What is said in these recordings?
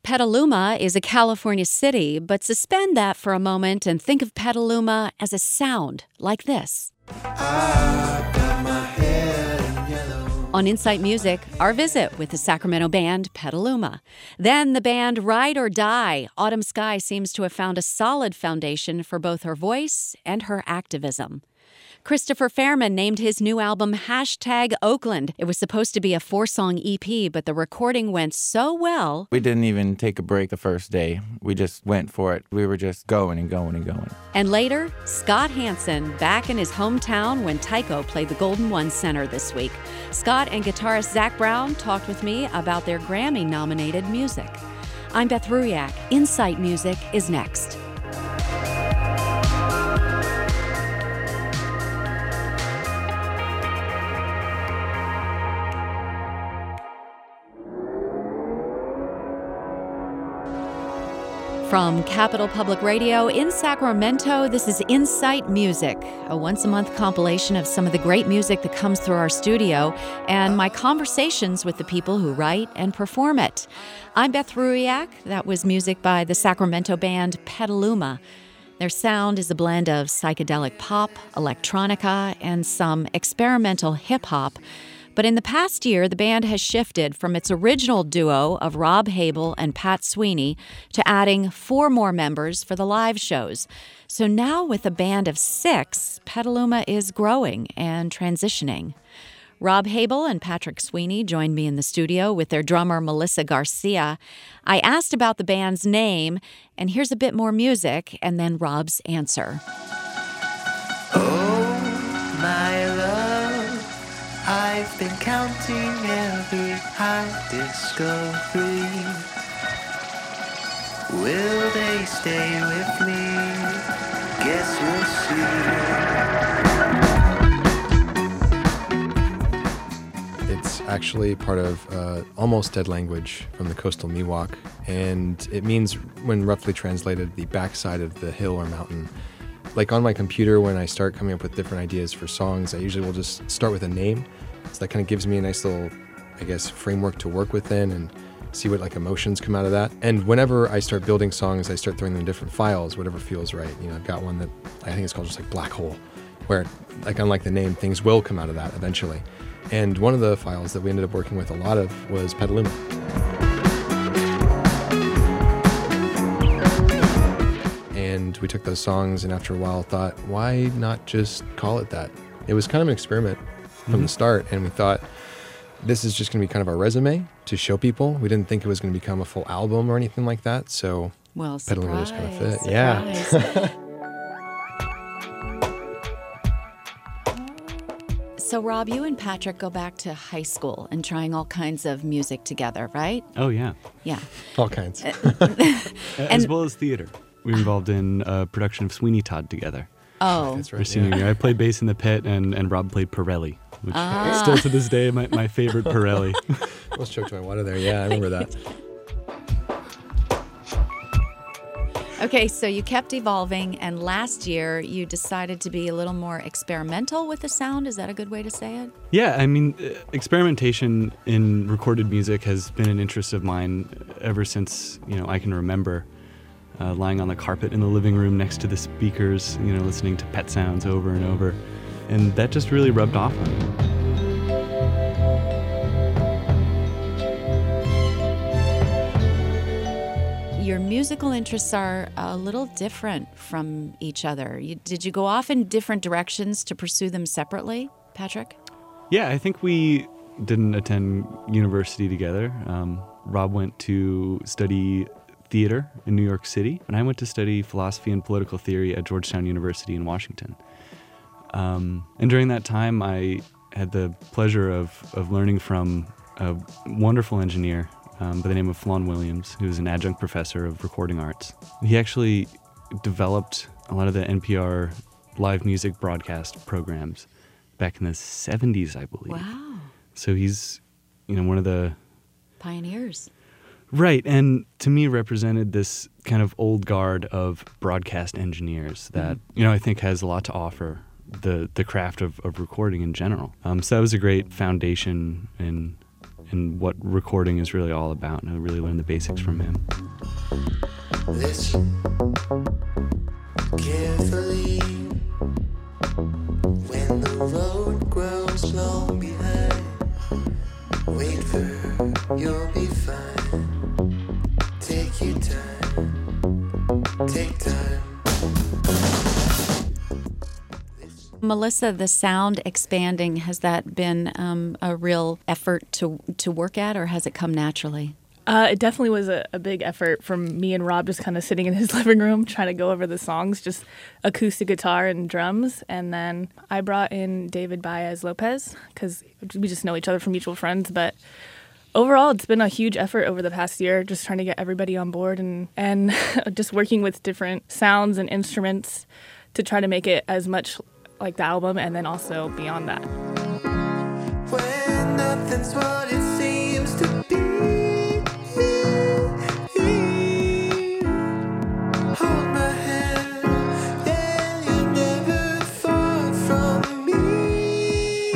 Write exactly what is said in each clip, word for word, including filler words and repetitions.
Petaluma is a California city, but suspend that for a moment and think of Petaluma as a sound like this. I got my head in yellow. On Insight Music, our visit with the Sacramento band Petaluma. Then the band Ride or Die. Autumn Skye seems to have found a solid foundation for both her voice and her activism. Christopher Fairman named his new album Hashtag Oakland. It was supposed to be a four-song E P, but the recording went so well. We didn't even take a break the first day. We just went for it. We were just going and going and going. And later, Scott Hansen, back in his hometown when Tycho played the Golden One Center this week. Scott and guitarist Zach Brown talked with me about their Grammy-nominated music. I'm Beth Ruiak. Insight Music is next. From Capital Public Radio in Sacramento, this is Insight Music, a once-a-month compilation of some of the great music that comes through our studio and my conversations with the people who write and perform it. I'm Beth Ruiak. That was music by the Sacramento band Petaluma. Their sound is a blend of psychedelic pop, electronica, and some experimental hip-hop. But in the past year, the band has shifted from its original duo of Rob Habel and Pat Sweeney to adding four more members for the live shows. So now with a band of six, Petaluma is growing and transitioning. Rob Habel and Patrick Sweeney joined me in the studio with their drummer Melissa Garcia. I asked about the band's name, and here's a bit more music and then Rob's answer. Oh, my love, I've been counting every high discovery. Will they stay with me? Guess we'll see. It's actually part of uh, Almost Dead language from the coastal Miwok, and it means, when roughly translated, the backside of the hill or mountain. Like on my computer, when I start coming up with different ideas for songs, I usually will just start with a name. So that kind of gives me a nice little, I guess, framework to work within and see what like emotions come out of that. And whenever I start building songs, I start throwing them in different files, whatever feels right. You know, I've got one that I think it's called just like Black Hole, where, like, unlike the name, things will come out of that eventually. And one of the files that we ended up working with a lot of was Petaluma. And we took those songs and after a while thought, why not just call it that? It was kind of an experiment from mm-hmm. the start, and we thought this is just going to be kind of our resume to show people. We didn't think it was going to become a full album or anything like that, so well, Petaluma just kind of fit. Surprise. Yeah. So, Rob, you and Patrick go back to high school and trying all kinds of music together, right? Oh, yeah. Yeah. All kinds. As well as theater. We were involved in a production of Sweeney Todd together. Oh. That's Our right. senior Yeah. year. I played bass in the pit, and, and Rob played Pirelli, which Ah. is still to this day my, my favorite Pirelli. Almost choked my water there. Yeah, I remember that. Okay, so you kept evolving, and last year you decided to be a little more experimental with the sound. Is that a good way to say it? Yeah, I mean, uh, experimentation in recorded music has been an interest of mine ever since, you know, I can remember. Uh, lying on the carpet in the living room next to the speakers, you know, listening to pet sounds over and over. And that just really rubbed off on me. Your musical interests are a little different from each other. You, did you go off in different directions to pursue them separately, Patrick? Yeah, I think we didn't attend university together. Um, Rob went to study theater in New York City, and I went to study philosophy and political theory at Georgetown University in Washington. Um, and during that time, I had the pleasure of, of learning from a wonderful engineer um, by the name of Flawn Williams, who was an adjunct professor of recording arts. He actually developed a lot of the N P R live music broadcast programs back in the seventies, I believe. Wow. So he's, you know, one of the Pioneers. Right, and to me represented this kind of old guard of broadcast engineers that, mm-hmm. you know, I think has a lot to offer the the craft of, of recording in general. Um, so that was a great foundation in and what recording is really all about. And I really learned the basics from him. Listen carefully when the road grows long behind. Wait for you'll be fine. Take your time. Take time. Melissa, the sound expanding, has that been um, a real effort to to work at, or has it come naturally? Uh, it definitely was a, a big effort from me and Rob just kind of sitting in his living room trying to go over the songs, just acoustic guitar and drums. And then I brought in David Baez Lopez because we just know each other from mutual friends. But overall, it's been a huge effort over the past year, just trying to get everybody on board and, and just working with different sounds and instruments to try to make it as much like the album and then also beyond that. When nothing's what it seems to be, hold my hand, yeah, you're never far from me.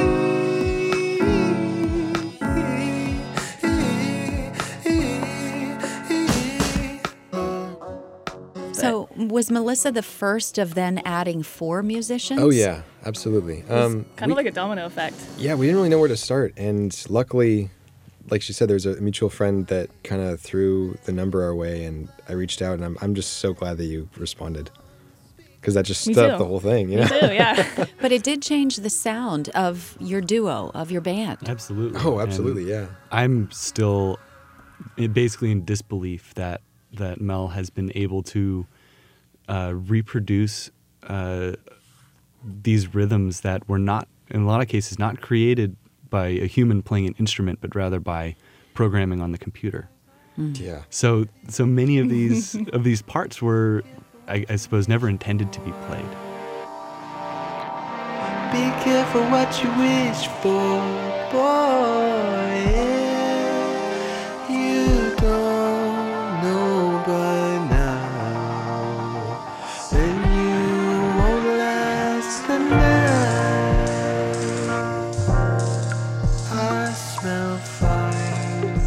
So was Melissa the first of then adding four musicians? Oh yeah, absolutely. Um, kind we- of like a domino effect. Yeah, we didn't really know where to start, and luckily, like she said, there's a mutual friend that kind of threw the number our way, and I reached out, and I'm I'm just so glad that you responded, because that just Me stood too. up the whole thing, you know? Me too, yeah. But it did change the sound of your duo, of your band. Absolutely. Oh, absolutely, And yeah. I'm still basically in disbelief that that Mel has been able to uh, reproduce uh, these rhythms that were not, in a lot of cases, not created by a human playing an instrument, but rather by programming on the computer. Yeah. So, so many of these of these parts were, I, I suppose, never intended to be played. Be careful what you wish for, boy. Yeah. You don't know by now, and you won't last the night. I smell fire,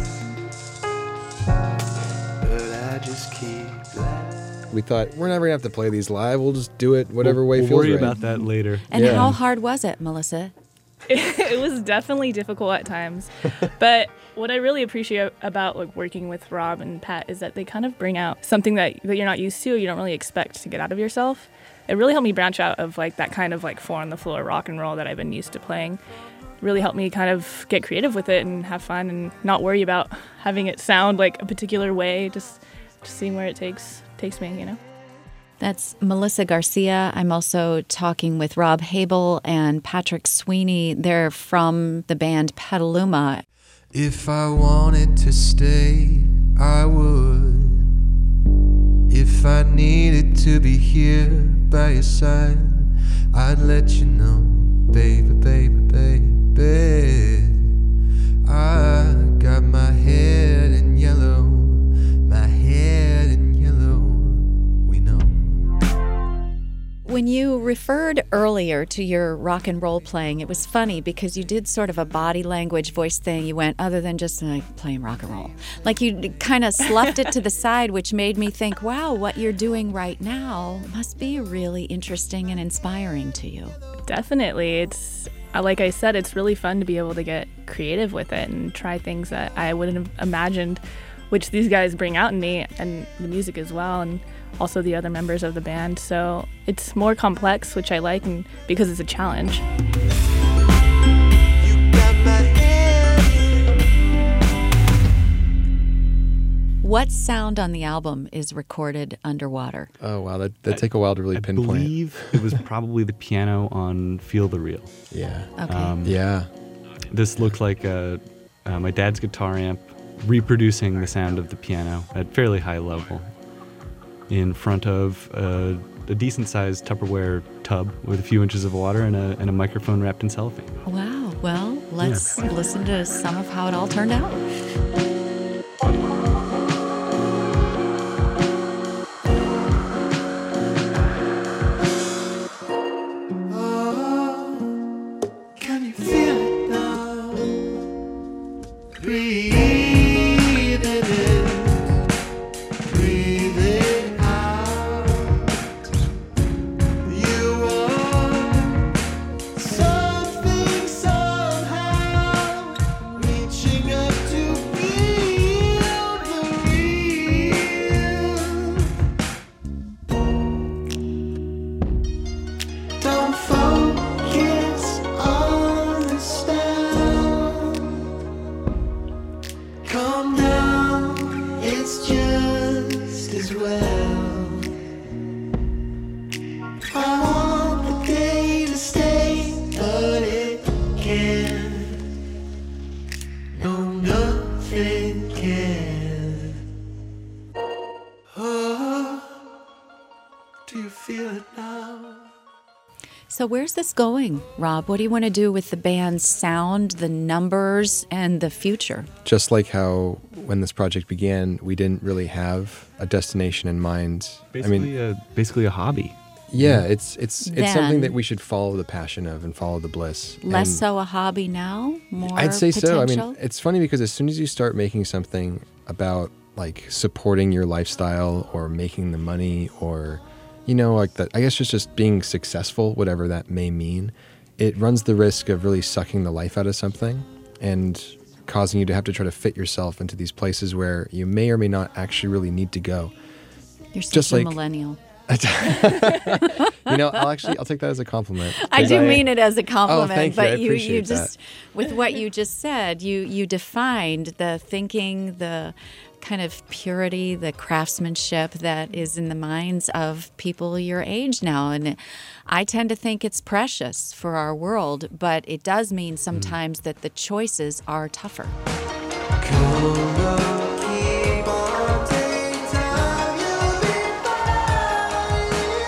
but I just keep laughing. We thought, we're never going to have to play these live. We'll just do it whatever we'll, way we'll feels worry right. about that later. And Yeah. how hard was it, Melissa? It was definitely difficult at times, but what I really appreciate about like working with Rob and Pat is that they kind of bring out something that, that you're not used to, you don't really expect to get out of yourself. It really helped me branch out of like that kind of like four on the floor rock and roll that I've been used to playing. Really helped me kind of get creative with it and have fun and not worry about having it sound like a particular way, just, just seeing where it takes takes me, you know. That's Melissa Garcia. I'm also talking with Rob Habel and Patrick Sweeney. They're from the band Petaluma. If I wanted to stay, I would. If I needed to be here by your side, I'd let you know, baby, baby, baby. I got my head in yellow, my head in yellow, we know. When you referred earlier to your rock and roll playing, it was funny because you did sort of a body language voice thing. You went, other than just like playing rock and roll. Like you kind of sloughed it to the side, which made me think, wow, what you're doing right now must be really interesting and inspiring to you. Definitely. It's, uh, like I said, it's really fun to be able to get creative with it and try things that I wouldn't have imagined, which these guys bring out in me, and the music as well, and also the other members of the band. So it's more complex, which I like, and because it's a challenge. You got my head. What sound on the album is recorded underwater? Oh, wow. That, that'd take a while to really I pinpoint. believe it was probably the piano on Feel the Real. Yeah. Okay. Um, Yeah. This looked like a, uh, my dad's guitar amp reproducing the sound of the piano at fairly high level in front of a, a decent-sized Tupperware tub with a few inches of water and a, and a microphone wrapped in cellophane. Wow. Well, let's listen to some of how it all turned out. Oh, can you feel it now? Breathe as well. I want the day to stay, but it can't. No, nothing can. Oh, do you feel it now? So where's this going, Rob? What do you want to do with the band's sound, the numbers, and the future? Just like how when this project began, we didn't really have a destination in mind. Basically, I mean, a, basically a hobby. yeah, it's it's it's Then- something that we should follow the passion of and follow the bliss. Less And so a hobby now? More I'd say so. I potential? mean, it's funny because as soon as you start making something about like supporting your lifestyle or making the money or, you know, like that, I guess just, just being successful, whatever that may mean, it runs the risk of really sucking the life out of something and causing you to have to try to fit yourself into these places where you may or may not actually really need to go. You're such just a like- millennial. You know, I'll actually, I'll take that as a compliment. I 'cause do mean it as a compliment, thank you. I but you, you appreciate just, with what you just said, you, you defined the thinking, the kind of purity, the craftsmanship that is in the minds of people your age now. And I tend to think it's precious for our world, but it does mean sometimes that the choices are tougher. Come on, keep on, take time, you'll be fine.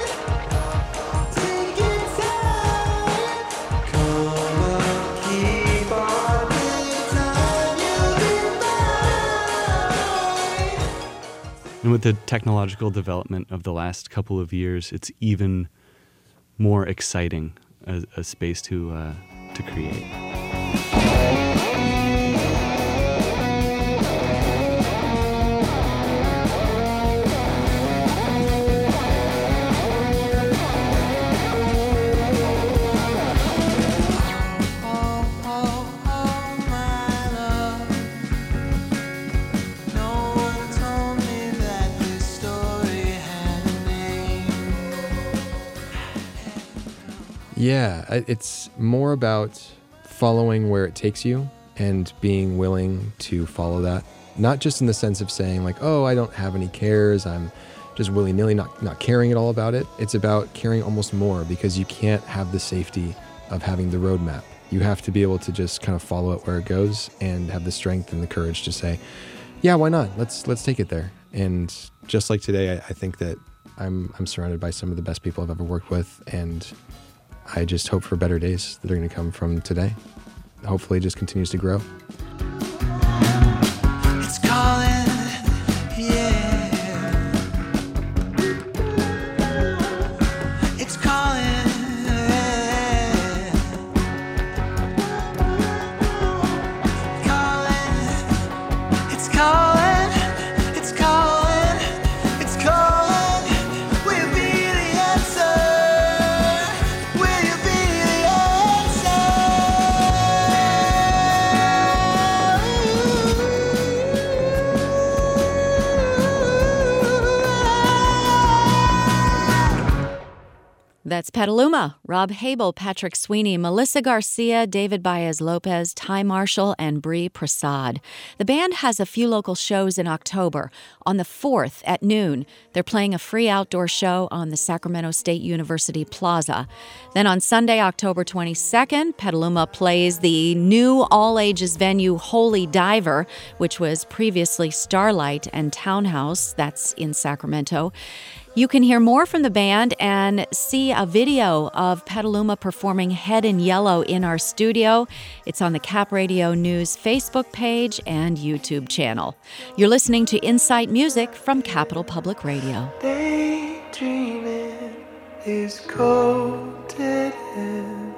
Take your time. Come on, keep on, take time, you'll be fine. And with the technological development of the last couple of years, it's even more exciting a, a space to uh, to create. Oh, oh, oh, my love. No one told me that this story had a name. Yeah, I- it's more about following where it takes you and being willing to follow that. Not just in the sense of saying like, oh, I don't have any cares, I'm just willy-nilly not, not caring at all about it. It's about caring almost more because you can't have the safety of having the roadmap. You have to be able to just kind of follow it where it goes and have the strength and the courage to say, yeah, why not? Let's let's take it there. And just like today, I, I think that I'm I'm surrounded by some of the best people I've ever worked with, and I just hope for better days that are going to come from today. Hopefully it just continues to grow. It's calling, yeah. It's calling, yeah. Calling, it's calling, it's calling, it's calling. Will you be the answer? Will you be the answer? That's Petaluma, Rob Habel, Patrick Sweeney, Melissa Garcia, David Baez-Lopez, Ty Marshall, and Bree Prasad. The band has a few local shows in October. On the fourth at noon, they're playing a free outdoor show on the Sacramento State University Plaza. Then on Sunday, October twenty-second, Petaluma plays the new all-ages venue Holy Diver, which was previously Starlight and Townhouse. That's in Sacramento. You can hear more from the band and see a video of Petaluma performing Head in Yellow in our studio. It's on the Cap Radio News Facebook page and YouTube channel. You're listening to Insight Music from Capital Public Radio. Daydreaming is coated in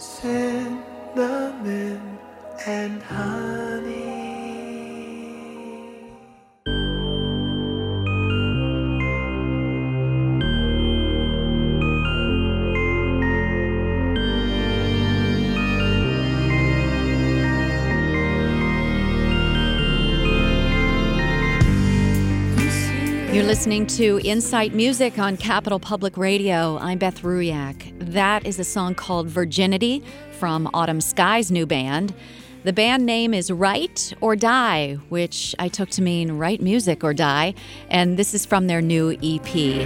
cinnamon and honey. You're listening to Insight Music on Capital Public Radio. I'm Beth Ruyak. That is a song called Virginity from Autumn Sky's new band. The band name is Write or Die, which I took to mean write music or die, and this is from their new E P.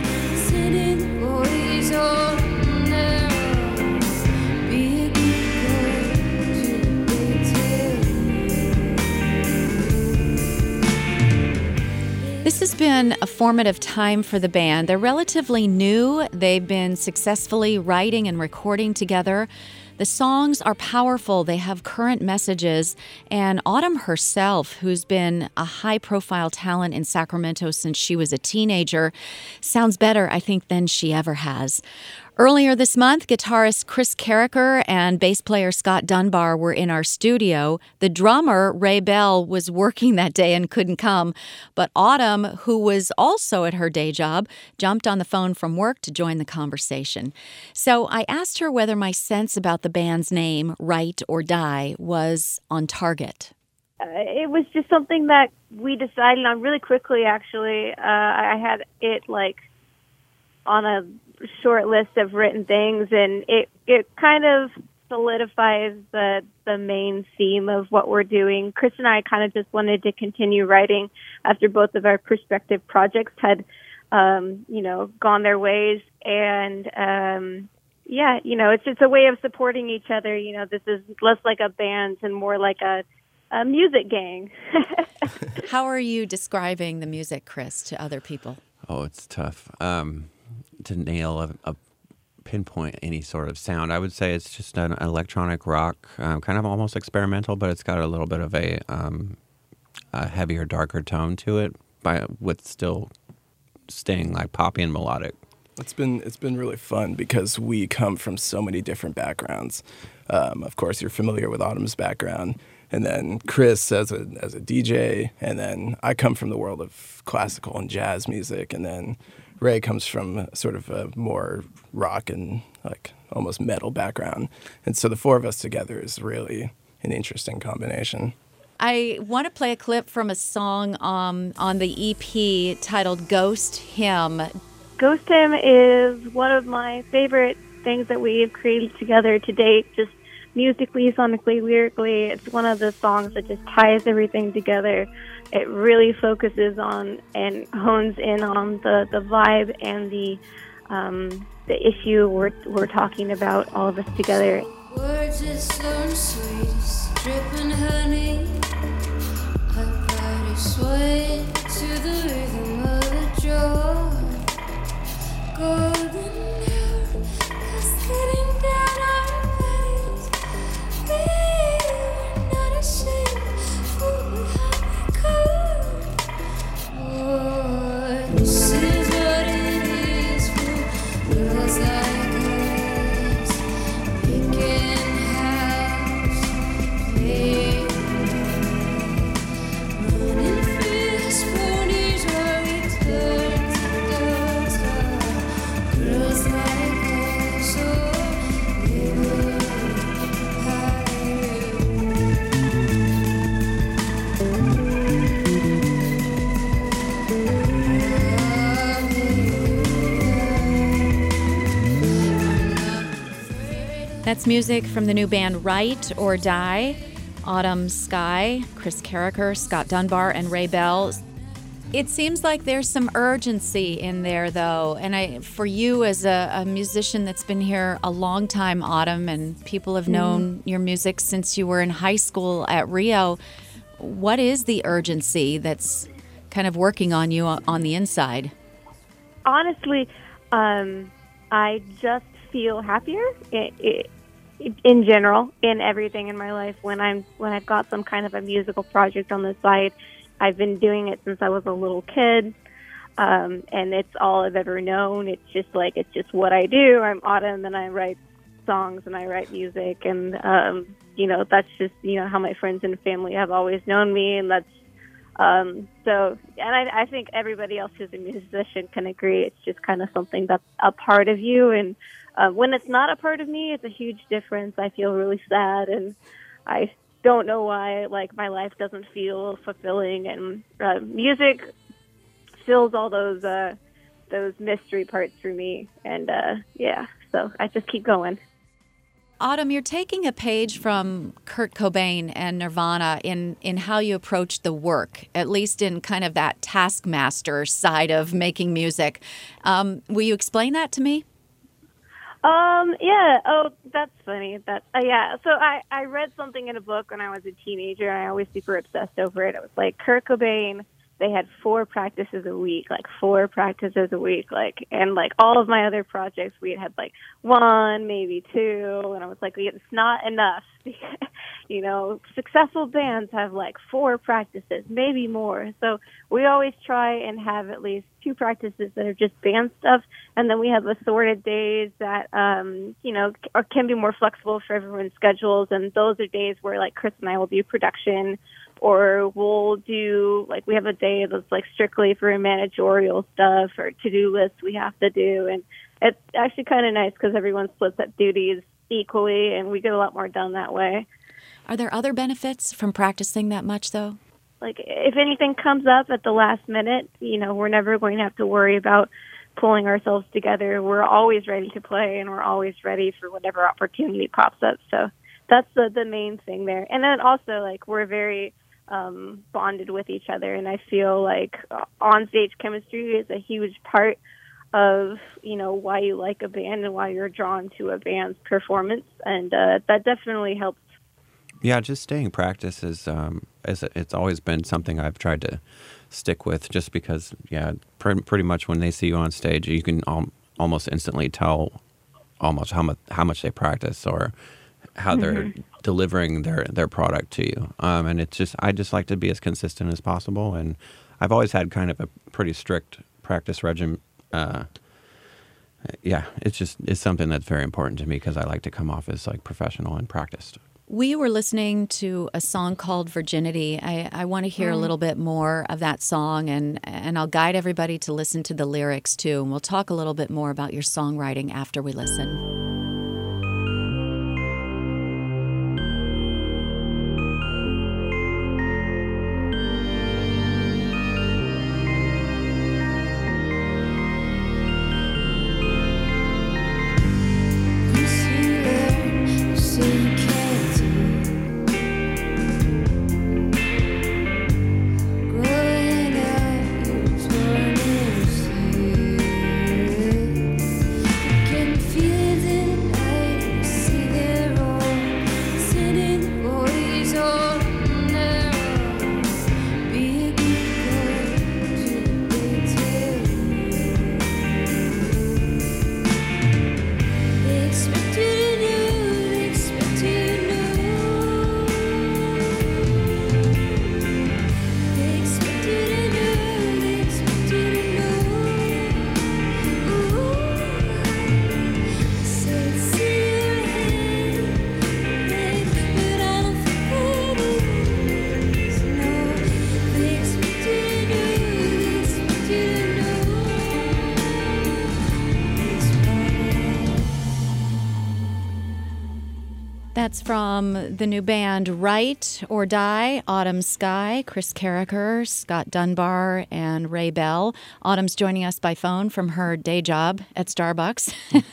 This has been a formative time for the band. They're relatively new. They've been successfully writing and recording together. The songs are powerful. They have current messages. And Autumn herself, who's been a high-profile talent in Sacramento since she was a teenager, sounds better, I think, than she ever has. Earlier this month, guitarist Chris Carricker and bass player Scott Dunbar were in our studio. The drummer, Ray Bell, was working that day and couldn't come. But Autumn, who was also at her day job, jumped on the phone from work to join the conversation. So I asked her whether my sense about the band's name, Write or Die, was on target. Uh, it was just something that we decided on really quickly, actually. Uh, I had it, like, on a short list of written things, and it it kind of solidifies the the main theme of what we're doing. Chris and I kind of just wanted to continue writing after both of our prospective projects had um you know gone their ways, and um yeah you know it's it's a way of supporting each other. You know this is less like a band and more like a a music gang. How are you describing the music, Chris, to other people? Oh, it's tough. Um to nail a, a pinpoint any sort of sound. I would say it's just an electronic rock, um, kind of almost experimental, but it's got a little bit of a, um, a heavier, darker tone to it, by with still staying like poppy and melodic. It's been it's been really fun because we come from so many different backgrounds. Um, of course, you're familiar with Autumn's background, and then Chris as a as a D J, and then I come from the world of classical and jazz music, and then Ray comes from sort of a more rock and like almost metal background. And so the four of us together is really an interesting combination. I want to play a clip from a song um, on the E P titled Ghost Hymn. Ghost Hymn is one of my favorite things that we've created together to date, just musically, sonically, lyrically. It's one of the songs that just ties everything together. It really focuses on and hones in on the, the vibe and the um, the issue we're we're talking about, all of us together. Words is so sweet, dripping honey. Her body sway to the rhythm of the jaw. Golden hair cascading down our bodies. We're not ashamed for we have become. Oh, this is what it is for girls like us. Making house, play, running fierce ponies while we turn to dust. Girls like us, oh, they will hide. That's music from the new band Write or Die. Autumn Skye, Chris Carricker, Scott Dunbar, and Ray Bell. It seems like there's some urgency in there, though. And I, for you as a, a musician that's been here a long time, Autumn, and people have known your music since you were in high school at Rio, what is the urgency that's kind of working on you on the inside? Honestly, um, I just feel happier it, it, in general in everything in my life when I'm when I've got some kind of a musical project on the side. I've been doing it since I was a little kid, um, and it's all I've ever known. It's just like it's just what I do. I'm Autumn, and I write songs and I write music, and um, you know that's just you know how my friends and family have always known me, and that's um, so. And I, I think everybody else who's a musician can agree. It's just kind of something that's a part of you, and uh, when it's not a part of me, it's a huge difference. I feel really sad, and I don't know why like my life doesn't feel fulfilling, and uh, music fills all those uh, those mystery parts for me, and uh, yeah, so I just keep going. Autumn, you're taking a page from Kurt Cobain and Nirvana in, in how you approach the work, at least in kind of that taskmaster side of making music. Um, will you explain that to me? Um, yeah. Oh, that's funny. That, uh, yeah. So I, I read something in a book when I was a teenager, and I was super obsessed over it. It was like Kurt Cobain, they had four practices a week, like four practices a week, like, and like all of my other projects, we had like one, maybe two, and I was like, it's not enough. You know, successful bands have like four practices, maybe more. So we always try and have at least two practices that are just band stuff, and then we have assorted days that, um, you know, or can be more flexible for everyone's schedules, and those are days where like Chris and I will do production, or we'll do, like, we have a day that's, like, strictly for managerial stuff or to-do lists we have to do. And it's actually kind of nice because everyone splits up duties equally, and we get a lot more done that way. Are there other benefits from practicing that much, though? Like, if anything comes up at the last minute, you know, we're never going to have to worry about pulling ourselves together. We're always ready to play, and we're always ready for whatever opportunity pops up. So that's the, the main thing there. And then also, like, we're very... Um, bonded with each other, and I feel like uh, on-stage chemistry is a huge part of, you know, why you like a band and why you're drawn to a band's performance, and uh, that definitely helps. Yeah, just staying practice is, um, is it's always been something I've tried to stick with, just because, yeah, pr- pretty much when they see you on stage, you can al- almost instantly tell almost how much how much they practice or how they're mm-hmm. delivering their, their product to you. Um, and it's just, I just like to be as consistent as possible. And I've always had kind of a pretty strict practice regime. Uh, yeah, it's just, it's something that's very important to me because I like to come off as like professional and practiced. We were listening to a song called Virginity. I, I want to hear mm. a little bit more of that song, and, and I'll guide everybody to listen to the lyrics too. And we'll talk a little bit more about your songwriting after we listen. That's from the new band Write or Die, Autumn Skye, Chris Carricker, Scott Dunbar, and Ray Bell. Autumn's joining us by phone from her day job at Starbucks.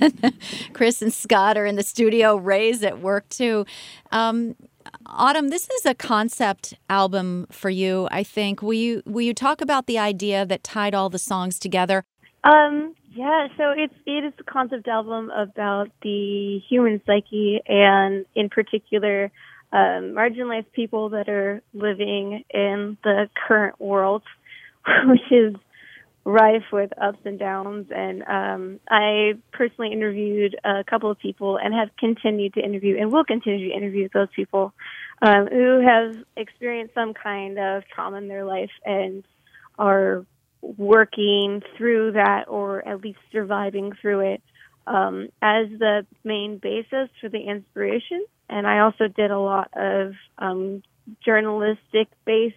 Chris and Scott are in the studio. Ray's at work, too. Um, Autumn, this is a concept album for you, I think. Will you, will you talk about the idea that tied all the songs together? Um, yeah, so it's it is a concept album about the human psyche, and in particular, um, marginalized people that are living in the current world, which is rife with ups and downs. And um, I personally interviewed a couple of people and have continued to interview and will continue to interview those people um, who have experienced some kind of trauma in their life and are working through that, or at least surviving through it, um, as the main basis for the inspiration. And I also did a lot of um, journalistic-based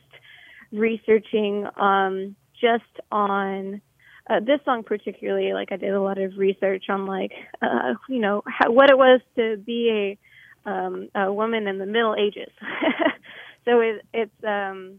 researching um, just on uh, this song particularly. Like, I did a lot of research on, like, uh, you know, how, what it was to be a, um, a woman in the Middle Ages. So it, it's um,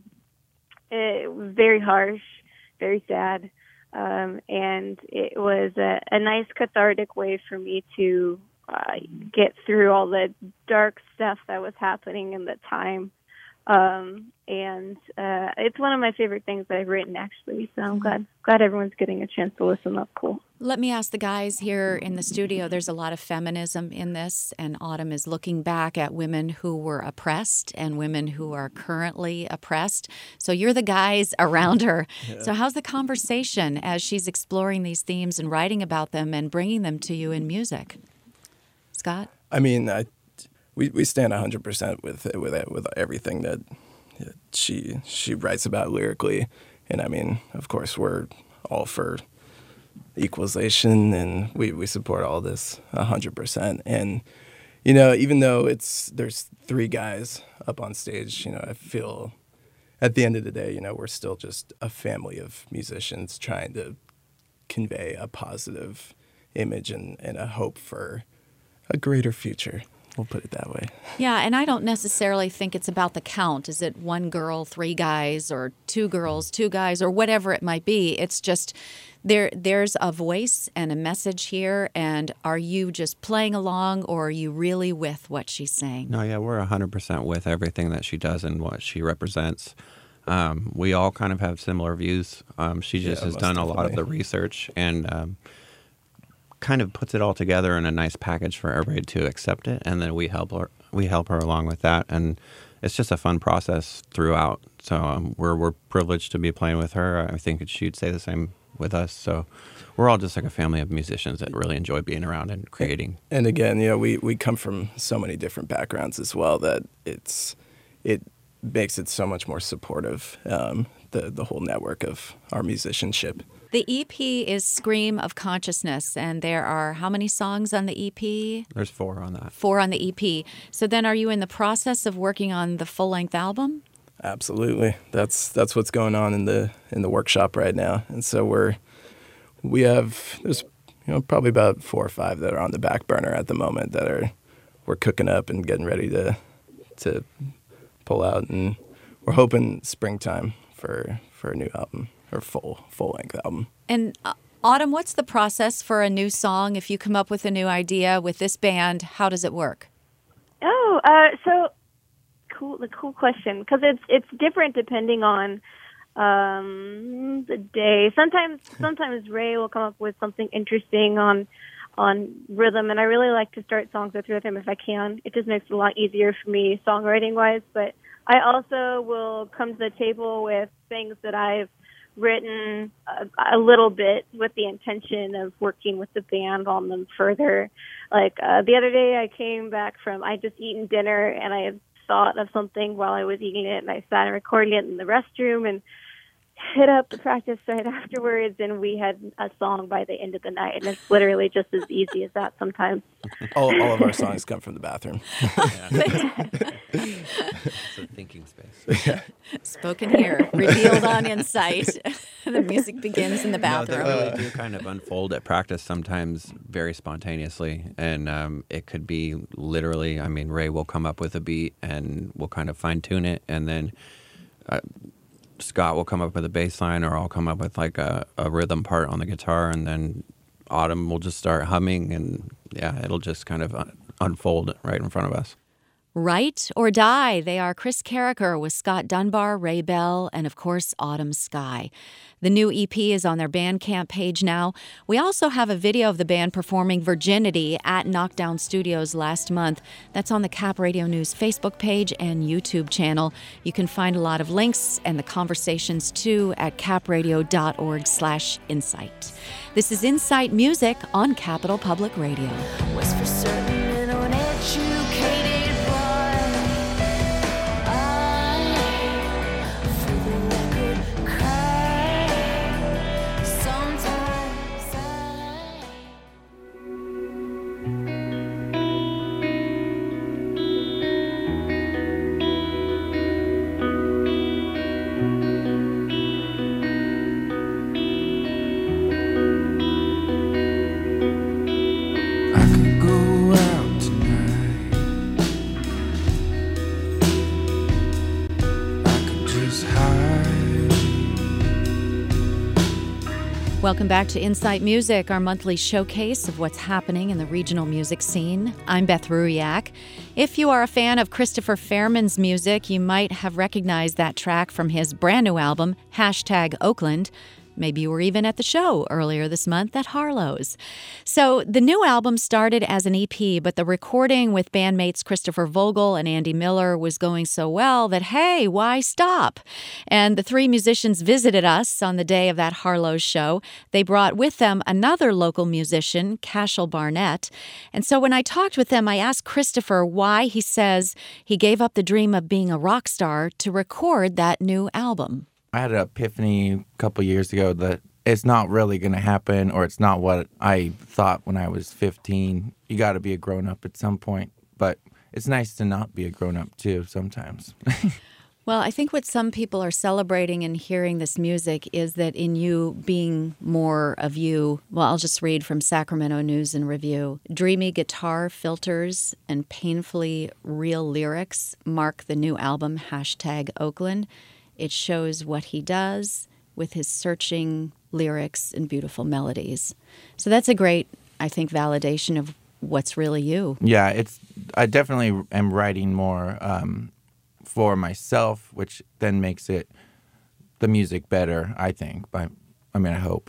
it was very harsh, very sad, um, and it was a, a nice cathartic way for me to uh, get through all the dark stuff that was happening in the time. Um, and uh, it's one of my favorite things that I've written, actually. So I'm glad glad everyone's getting a chance to listen. That's cool. Let me ask the guys here in the studio. There's a lot of feminism in this, and Autumn is looking back at women who were oppressed and women who are currently oppressed. So you're the guys around her. Yeah. So how's the conversation as she's exploring these themes and writing about them and bringing them to you in music? Scott? I mean, I, we we stand one hundred percent with with with everything that she she writes about lyrically, and I mean, of course, we're all for equalization, and we, we support all this one hundred percent. And, you know, even though it's there's three guys up on stage, you know, I feel at the end of the day, you know, we're still just a family of musicians trying to convey a positive image and, and a hope for a greater future. We'll put it that way. Yeah, and I don't necessarily think it's about the count. Is it one girl, three guys, or two girls, two guys, or whatever it might be? It's just there. There's a voice and a message here, and are you just playing along, or are you really with what she's saying? No, yeah, we're one hundred percent with everything that she does and what she represents. Um, we all kind of have similar views. Um, she just Yeah, has most done a definitely. lot of the research and um, kind of puts it all together in a nice package for everybody to accept it, and then we help her. We help her along with that, and it's just a fun process throughout. So um, we're we're privileged to be playing with her. I think she'd say the same with us. So we're all just like a family of musicians that really enjoy being around and creating. And again, you know, we, we come from so many different backgrounds as well that it's it makes it so much more supportive. Um, the the whole network of our musicianship. The E P is Scream of Consciousness, and there are how many songs on the E P? There's four on that. Four on the E P. So then are you in the process of working on the full-length album? Absolutely. That's that's what's going on in the in the workshop right now. And so we're we have there's you know probably about four or five that are on the back burner at the moment that are we're cooking up and getting ready to to pull out, and we're hoping springtime for for a new album or full full length album. And uh, Autumn, what's the process for a new song? If you come up with a new idea with this band, how does it work? Oh, uh, so cool. The cool question, because it's it's different depending on um, the day. Sometimes sometimes Ray will come up with something interesting on on rhythm, and I really like to start songs with rhythm if I can. It just makes it a lot easier for me songwriting wise. But I also will come to the table with things that I've written a, a little bit with the intention of working with the band on them further. Like uh, the other day I came back from, I just eaten dinner and I had thought of something while I was eating it, and I sat and recorded it in the restroom and hit up the practice site afterwards, and we had a song by the end of the night, and it's literally just as easy as that sometimes. All, all of our songs come from the bathroom. It's a thinking space. Yeah. Spoken here, revealed on Insight. The music begins in the No, bathroom. they really do kind of unfold at practice sometimes very spontaneously. And um, it could be literally, I mean, Ray will come up with a beat and we'll kind of fine tune it. And then uh, Scott will come up with a bass line, or I'll come up with like a, a rhythm part on the guitar. And then Autumn will just start humming, and yeah, it'll just kind of un- unfold right in front of us. Write or Die. They are Chris Carricker with Scott Dunbar, Ray Bell, and of course, Autumn Sky. The new E P is on their Bandcamp page now. We also have a video of the band performing Virginity at Knockdown Studios last month. That's on the Cap Radio News Facebook page and YouTube channel. You can find a lot of links and the conversations too at capradio.org slash insight. This is Insight Music on Capital Public Radio. Was for certain an uneducated boy. I, for the record, cry. Sometimes I. I could go out Welcome back to Insight Music, our monthly showcase of what's happening in the regional music scene. I'm Beth Ruiak. If you are a fan of Christopher Fairman's music, you might have recognized that track from his brand new album, Hashtag Oakland. Maybe you were even at the show earlier this month at Harlow's. So the new album started as an E P, but the recording with bandmates Christopher Vogel and Andy Miller was going so well that, hey, why stop? And the three musicians visited us on the day of that Harlow's show. They brought with them another local musician, Cashel Barnett. And so when I talked with them, I asked Christopher why he says he gave up the dream of being a rock star to record that new album. I had an epiphany a couple years ago that it's not really going to happen, or it's not what I thought when I was fifteen. You got to be a grown-up at some point, but it's nice to not be a grown-up too sometimes. Well, I think what some people are celebrating in hearing this music is that in you being more of you, well, I'll just read from Sacramento News and Review. Dreamy guitar filters and painfully real lyrics mark the new album, Hashtag Oakland. It shows what he does with his searching lyrics and beautiful melodies. So that's a great, I think, validation of what's really you. Yeah, it's. I definitely am writing more um, for myself, which then makes it the music better, I think. But I mean, I hope.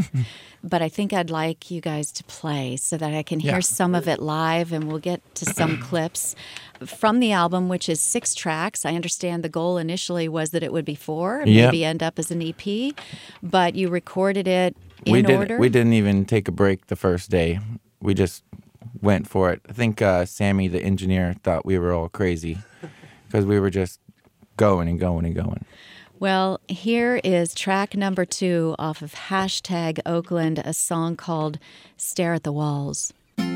But I think I'd like you guys to play so that I can hear Yeah. some of it live, and we'll get to some clips from the album, which is six tracks. I understand the goal initially was that it would be four, and Yep. maybe end up as an E P, but you recorded it in we did, order. We didn't even take a break the first day. We just went for it. I think uh, Sammy, the engineer, thought we were all crazy because we were just going and going and going. Well, here is track number two off of Hashtag Oakland, a song called Stare at the Walls.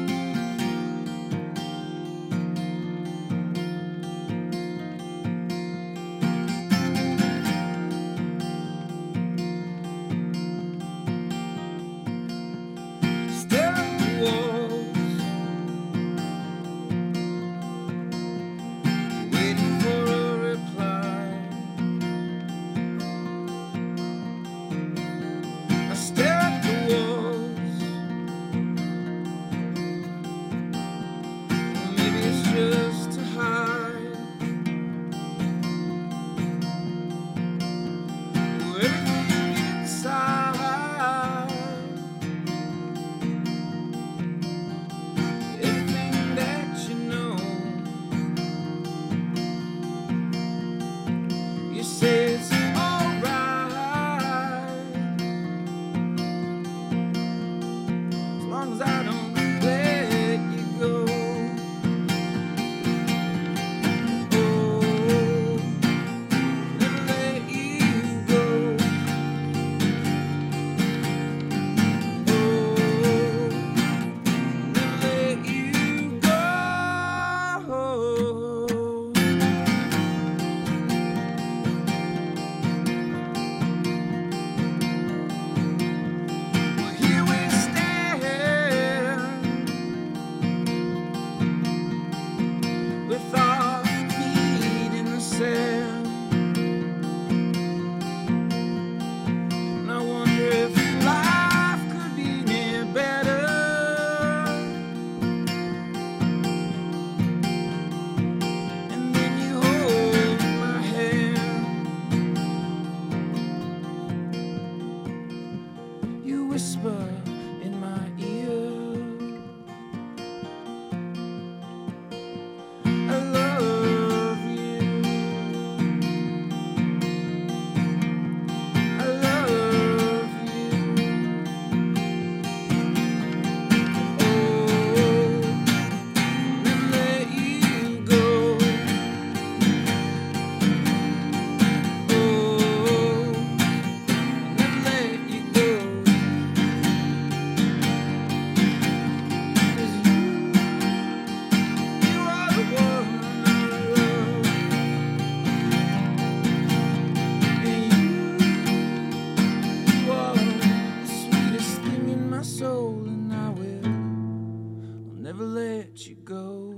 Stare at the walls, waiting for a reply. I stare at the walls, or maybe it's just to hide. Oh, everything inside. Everything that you know, you say it's alright, as long as I don't let you go. Oh, never let you go. Oh, never let you go. Well, here we stand with our feet in the sand, and I wonder if life could be any better. And then you hold my hand, you whisper in my ear, I love you, I love you. Oh, never let you go. Oh, never let you go. 'Cause you, you are the one I love, and you, you are the sweetest thing in my soul, and I will, I'll never let you go.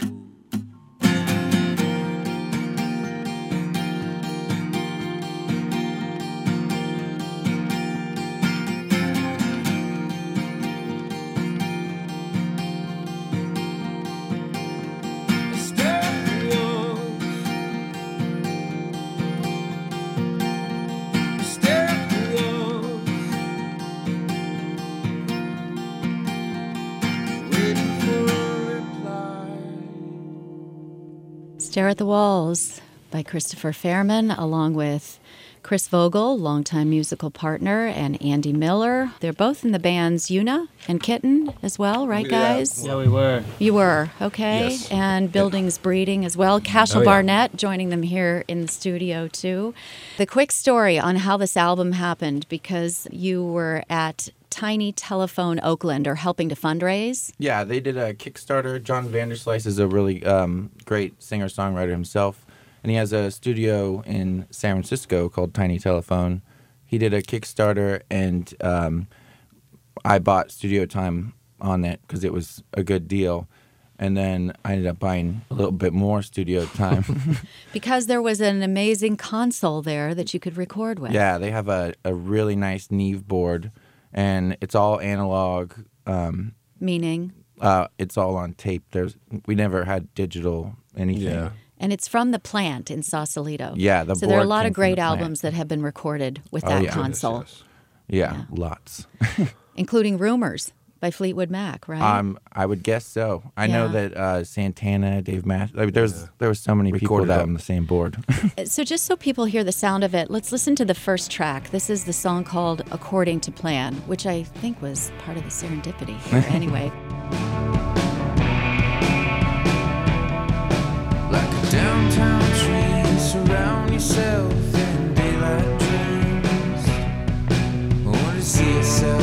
Stare at the Walls by Christopher Fairman, along with Chris Vogel, longtime musical partner, and Andy Miller. They're both in the bands Una and Kitten as well, right, guys? Yeah, we were. You were, okay. Yes. And Buildings Breeding as well. Cashel Oh, yeah. Barnett joining them here in the studio, too. The quick story on how this album happened, because you were at Tiny Telephone Oakland, or helping to fundraise. Yeah, they did a Kickstarter. John Vanderslice is a really um, great singer-songwriter himself, and he has a studio in San Francisco called Tiny Telephone. He did a Kickstarter, and um, I bought studio time on it because it was a good deal. And then I ended up buying a little bit more studio time. Because there was an amazing console there that you could record with. Yeah, they have a, a really nice Neve board, and it's all analog. Um, Meaning? uh, it's all on tape. There's we never had digital anything. Yeah. And it's from the plant in Sausalito. Yeah, the So there are a board lot came of from great the plant. albums that have been recorded with Oh, that yeah. console, Yes, Yeah, Yeah. lots. including Rumors by Fleetwood Mac, right? Um, I would guess so. I know Yeah. that uh, Santana, Dave Matthews, like, there's there was so many people Recorded that up. on the same board. So just so people hear the sound of it, let's listen to the first track. This is the song called According to Plan, which I think was part of the serendipity here anyway. Like a downtown tree, surround yourself in daylight dreams. Want to see yourself,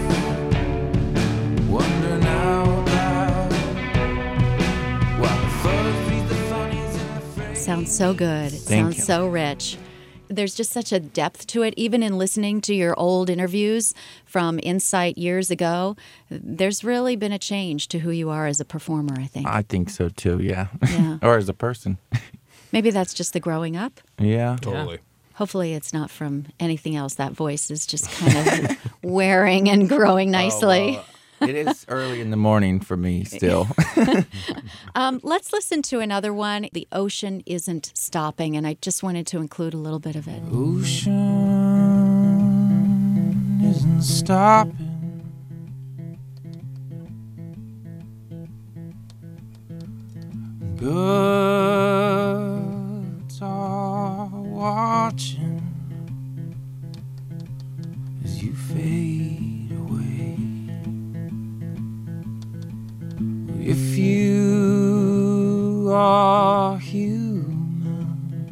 wondering out loud. While the fuzz reads the funnies in the phrase. Sounds so good. It Thank sounds you. so rich. There's just such a depth to it. Even in listening to your old interviews from Insight years ago, there's really been a change to who you are as a performer, I think. I think so too. Yeah, Yeah. or as a person. Maybe that's just the growing up. Yeah. Totally. Hopefully it's not from anything else. That voice is just kind of wearing and growing nicely. Oh, well, it is early in the morning for me still. Um, let's listen to another one. The Ocean Isn't Stopping, and I just wanted to include a little bit of it. Ocean isn't stopping. Birds are watching as you fade away. If you are human,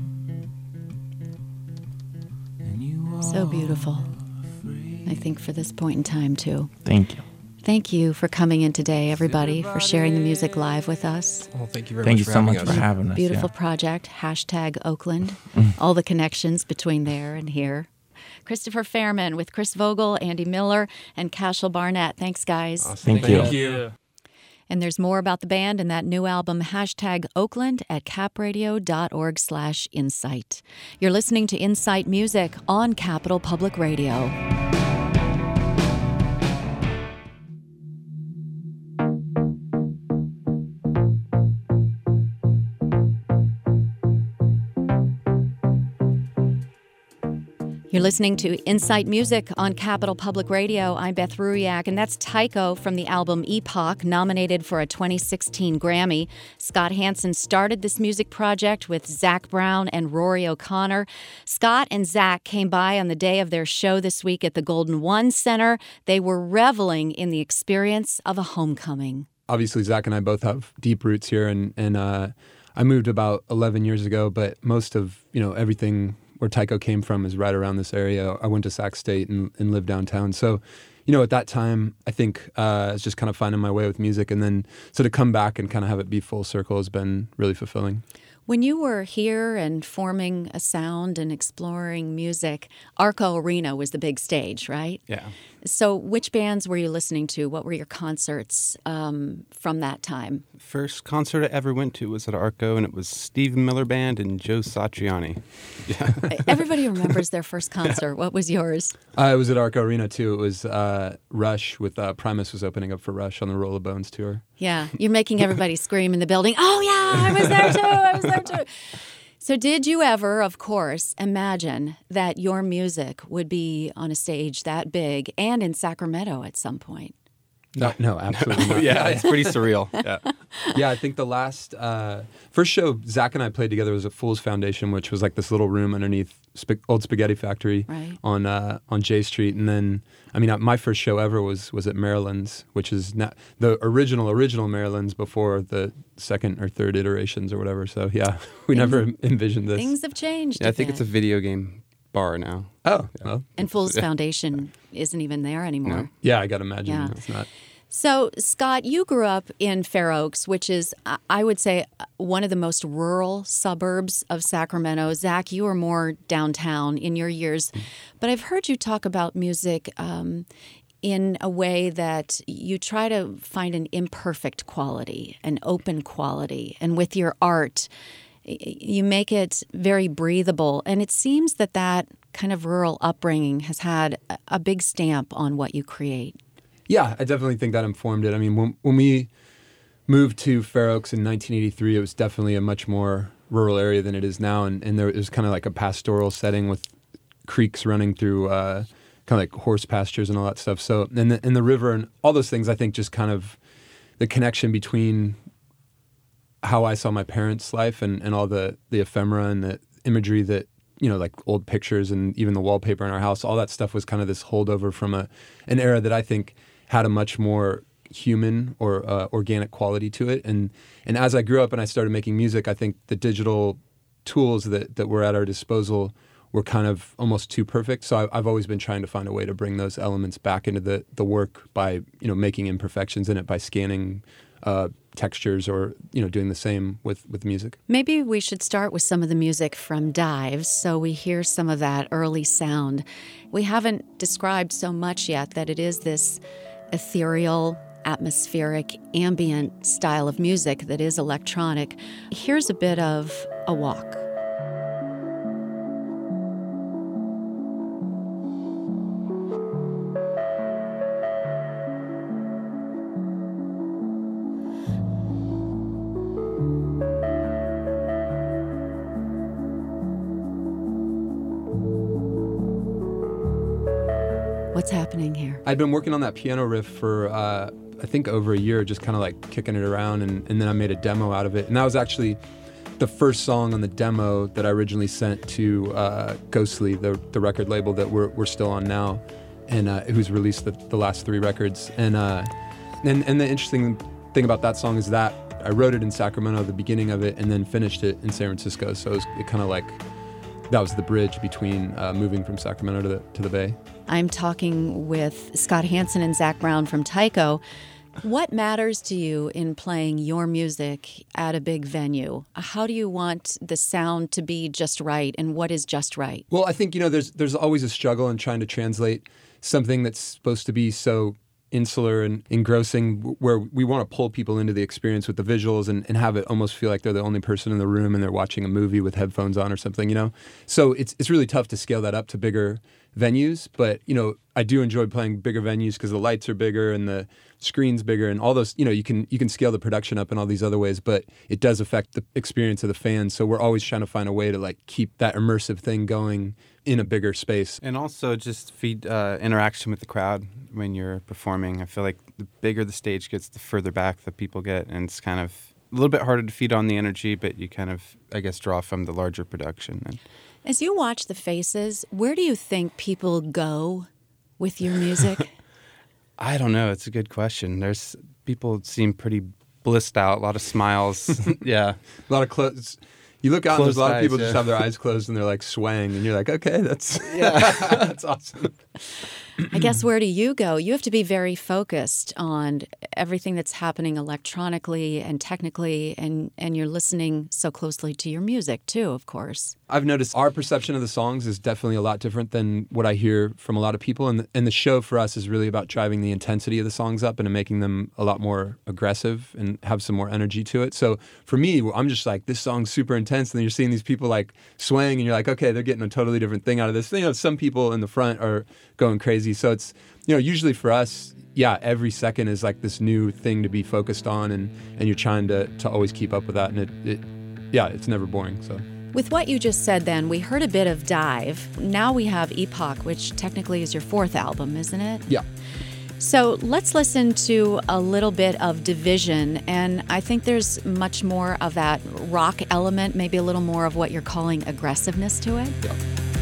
then you are So beautiful. I think for this point in time, too. Thank you. Thank you for coming in today, everybody, for sharing the music live with us. Well, thank you very Thank much you for so having much us. for having us. Beautiful yeah. project, hashtag Oakland, all the connections between there and here. Christopher Fairman with Chris Vogel, Andy Miller, and Cashel Barnett. Thanks, guys. Awesome. Thank you. Thank you. And there's more about the band and that new album, hashtag Oakland, at capradio.org slash insight. You're listening to Insight Music on Capital Public Radio. You're listening to Insight Music on Capital Public Radio. I'm Beth Ruiak, and that's Tycho from the album Epoch, nominated for a twenty sixteen Grammy. Scott Hansen started this music project with Zach Brown and Rory O'Connor. Scott and Zach came by on the day of their show this week at the Golden One Center. They were reveling in the experience of a homecoming. Obviously, Zach and I both have deep roots here, and and uh, I moved about eleven years ago. But most of you know everything where Tycho came from is right around this area. I went to Sac State and, and lived downtown. So, you know, at that time, I think uh, I was just kind of finding my way with music, and then so to come back and kind of have it be full circle has been really fulfilling. When you were here and forming a sound and exploring music, Arco Arena was the big stage, right? Yeah. So which bands were you listening to? What were your concerts um, from that time? First concert I ever went to was at Arco, and it was Steve Miller Band and Joe Satriani. Yeah. Everybody remembers their first concert. What was yours? Uh, it was at Arco Arena, too. It was uh, Rush with uh, Primus was opening up for Rush on the Roll of Bones tour. Yeah, you're making everybody scream in the building, oh yeah, I was there too, I was there too. So did you ever, of course, imagine that your music would be on a stage that big and in Sacramento at some point? No, no, absolutely not. Yeah, it's pretty surreal. Yeah. Yeah, I think the last uh, first show Zach and I played together was at Fool's Foundation, which was like this little room underneath Sp- Old Spaghetti Factory Right. on uh, on J Street. And then, I mean, uh, my first show ever was was at Maryland's, which is not the original original Maryland's before the second or third iterations or whatever. So yeah, we never envisioned this. Things have changed. Yeah, a I think bit. it's a video game bar now. Oh, well, And Fool's Foundation isn't even there anymore. No. yeah, I got to imagine Yeah. it's not. So, Scott, you grew up in Fair Oaks, which is, I- I would say, one of the most rural suburbs of Sacramento. Zach, you were more downtown in your years. But I've heard you talk about music um, in a way that you try to find an imperfect quality, an open quality. And with your art, y- you make it very breathable. And it seems that that kind of rural upbringing has had a- a big stamp on what you create. Yeah, I definitely think that informed it. I mean, when when we moved to Fair Oaks in nineteen eighty-three, it was definitely a much more rural area than it is now, and, and there it was kind of like a pastoral setting with creeks running through, uh, kind of like horse pastures and all that stuff. So, and the, and the river and all those things, I think, just kind of the connection between how I saw my parents' life and, and all the the ephemera and the imagery that, you know, like old pictures and even the wallpaper in our house, all that stuff was kind of this holdover from a an era that I think had a much more human or uh, organic quality to it. And and as I grew up and I started making music, I think the digital tools that, that were at our disposal were kind of almost too perfect. So I, I've always been trying to find a way to bring those elements back into the, the work by, you know, making imperfections in it, by scanning uh, textures or, you know, doing the same with, with music. Maybe we should start with some of the music from Dives so we hear some of that early sound. We haven't described so much yet that it is this ethereal, atmospheric, ambient style of music that is electronic. Here's a bit of A Walk. What's happening here? I'd been working on that piano riff for, uh, I think, over a year, just kind of like kicking it around, and, and then I made a demo out of it. And that was actually the first song on the demo that I originally sent to uh, Ghostly, the, the record label that we're, we're still on now, and uh, who's released the, the last three records. And, uh, and and the interesting thing about that song is that I wrote it in Sacramento, the beginning of it, and then finished it in San Francisco. So it, was, it kind of like, that was the bridge between uh, moving from Sacramento to the, to the Bay. I'm talking with Scott Hansen and Zach Brown from Tycho. What matters to you in playing your music at a big venue? How do you want the sound to be just right, and what is just right? Well, I think, you know, there's there's always a struggle in trying to translate something that's supposed to be so insular and engrossing, where we want to pull people into the experience with the visuals and, and have it almost feel like they're the only person in the room and they're watching a movie with headphones on or something, you know? So it's it's really tough to scale that up to bigger venues, but, you know, I do enjoy playing bigger venues because the lights are bigger and the screen's bigger and all those, you know, you can you can scale the production up in all these other ways, but it does affect the experience of the fans. So we're always trying to find a way to like keep that immersive thing going in a bigger space. And also just feed uh, interaction with the crowd when you're performing. I feel like the bigger the stage gets, the further back the people get, and it's kind of a little bit harder to feed on the energy, but you kind of, I guess, draw from the larger production. And As you watch the faces, where do you think people go with your music? I don't know. It's a good question. There's people seem pretty blissed out, a lot of smiles. Yeah. A lot of clothes. You look out and there's a lot of Closed people eyes, just yeah. have their eyes closed and they're like swaying, and you're like, okay, that's Yeah. that's awesome. I guess where do you go? You have to be very focused on everything that's happening electronically and technically, and, and you're listening so closely to your music too, of course. I've noticed our perception of the songs is definitely a lot different than what I hear from a lot of people. And the, and the show for us is really about driving the intensity of the songs up and making them a lot more aggressive and have some more energy to it. So for me, I'm just like, this song's super intense. And then you're seeing these people like swaying and you're like, okay, they're getting a totally different thing out of this. You know, some people in the front are going crazy. So it's, you know, usually for us, yeah, every second is like this new thing to be focused on, and, and you're trying to, to always keep up with that. And it, it, yeah, it's never boring. So. With what you just said then, we heard a bit of Dive. Now we have Epoch, which technically is your fourth album, isn't it? Yeah. So let's listen to a little bit of Division, and I think there's much more of that rock element, maybe a little more of what you're calling aggressiveness to it. Yeah.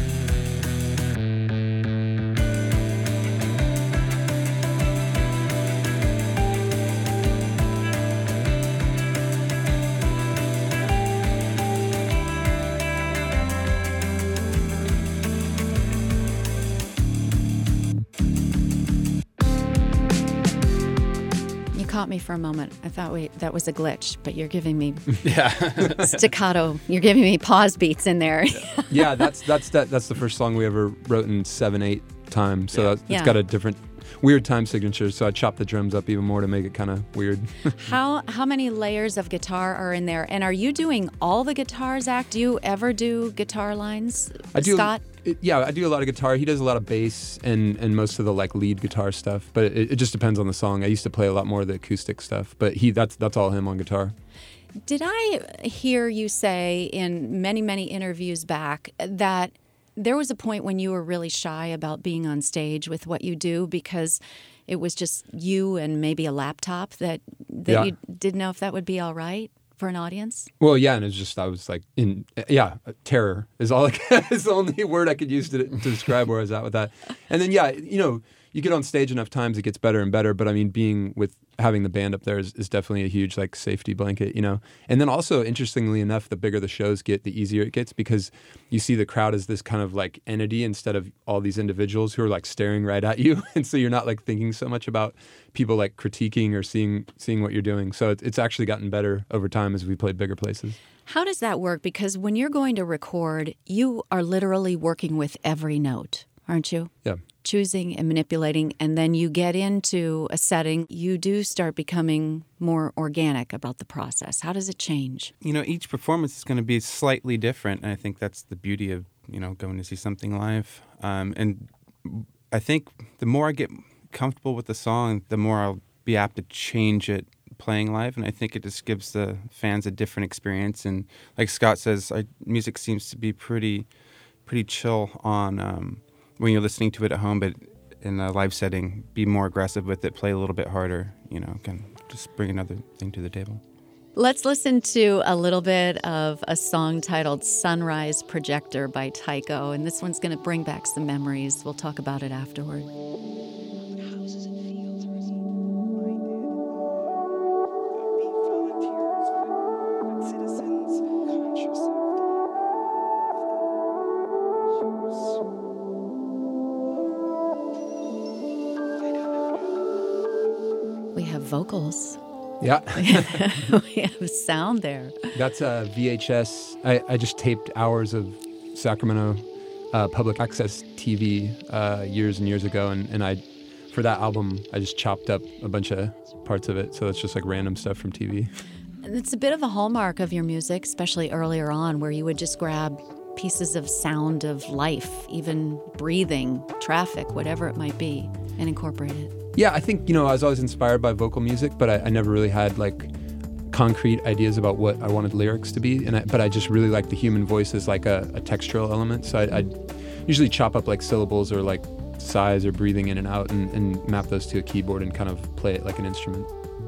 Caught me for a moment. I thought wait, that was a glitch, but you're giving me Yeah. staccato. You're giving me pause beats in there. Yeah, that's that's that that's the first song we ever wrote in seven eight time. So it's Yeah. got a different weird time signature. So I chopped the drums up even more to make it kind of weird. How how many layers of guitar are in there? And are you doing all the guitar, Zach? Do you ever do guitar lines, I do. Scott? It, yeah, I do a lot of guitar. He does a lot of bass and, and most of the like lead guitar stuff. But it, it just depends on the song. I used to play a lot more of the acoustic stuff, but he that's that's all him on guitar. Did I hear you say in many many interviews back that there was a point when you were really shy about being on stage with what you do because it was just you and maybe a laptop that that Yeah. you didn't know if that would be all right for an audience? Well, yeah, and it's just I was like in yeah, terror is all I can, is the only word I could use to, to describe where I was at with that. And then yeah, you know, you get on stage enough times, it gets better and better. But I mean, being with having the band up there is, is definitely a huge like safety blanket, you know. And then also, interestingly enough, the bigger the shows get, the easier it gets because you see the crowd as this kind of like entity instead of all these individuals who are like staring right at you, and so you're not like thinking so much about people like critiquing or seeing seeing what you're doing. So it's, it's actually gotten better over time as we played bigger places. How does that work? Because when you're going to record, you are literally working with every note, aren't you? Yeah. Choosing and manipulating, and then you get into a setting, you do start becoming more organic about the process. How does it change? You know, each performance is going to be slightly different, and I think that's the beauty of, you know, going to see something live. Um, and I think the more I get comfortable with the song, the more I'll be apt to change it playing live, and I think it just gives the fans a different experience. And like Scott says, our music seems to be pretty, pretty chill on um, when you're listening to it at home, but in a live setting, be more aggressive with it, play a little bit harder, you know, can just bring another thing to the table. Let's listen to a little bit of a song titled Sunrise Projector by Tycho, and this one's going to bring back some memories. We'll talk about it afterward. We have vocals. Yeah. We have sound there. That's a V H S. I, I just taped hours of Sacramento uh, public access T V uh, years and years ago, and, and I, for that album, I just chopped up a bunch of parts of it, so it's just like random stuff from T V. It's a bit of a hallmark of your music, especially earlier on, where you would just grab pieces of sound of life, even breathing, traffic, whatever it might be, and incorporate it. Yeah, I think, you know, I was always inspired by vocal music, but I, I never really had like concrete ideas about what I wanted lyrics to be. And I, but I just really like the human voice as like a, a textural element. So I, I'd usually chop up like syllables or like sighs or breathing in and out and, and map those to a keyboard and kind of play it like an instrument.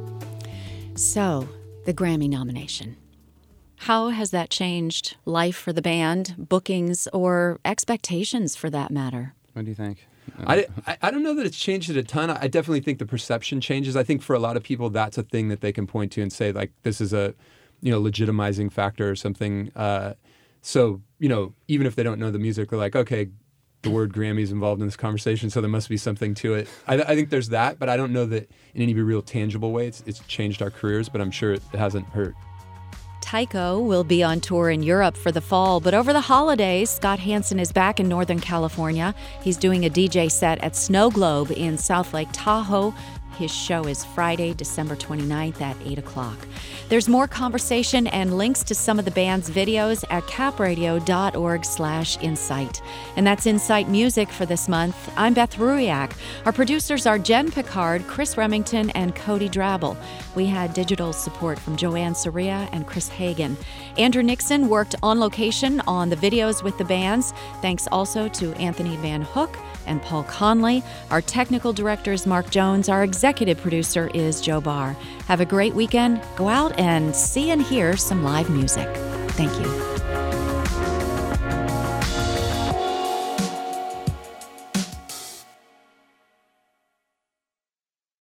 So, the Grammy nomination. How has that changed life for the band, bookings, or expectations for that matter? What do you think? I, I, I don't know that it's changed it a ton. I definitely think the perception changes. I think for a lot of people, that's a thing that they can point to and say, like, this is a, you know, legitimizing factor or something. Uh, so, you know, even if they don't know the music, they're like, okay, the word Grammy is involved in this conversation, so there must be something to it. I, I think there's that, but I don't know that in any real tangible way it's, it's changed our careers, but I'm sure it hasn't hurt. Tycho will be on tour in Europe for the fall, but over the holidays, Scott Hansen is back in Northern California. He's doing a D J set at Snow Globe in South Lake Tahoe. His show is Friday, December twenty-ninth at eight o'clock. There's more conversation and links to some of the band's videos at capradio.org slash insight. And that's Insight Music for this month. I'm Beth Ruiak. Our producers are Jen Picard, Chris Remington, and Cody Drabble. We had digital support from Joanne Soria and Chris Hagen. Andrew Nixon worked on location on the videos with the bands. Thanks also to Anthony Van Hook, and Paul Conley. Our technical director is Mark Jones. Our executive producer is Joe Barr. Have a great weekend. Go out and see and hear some live music. Thank you.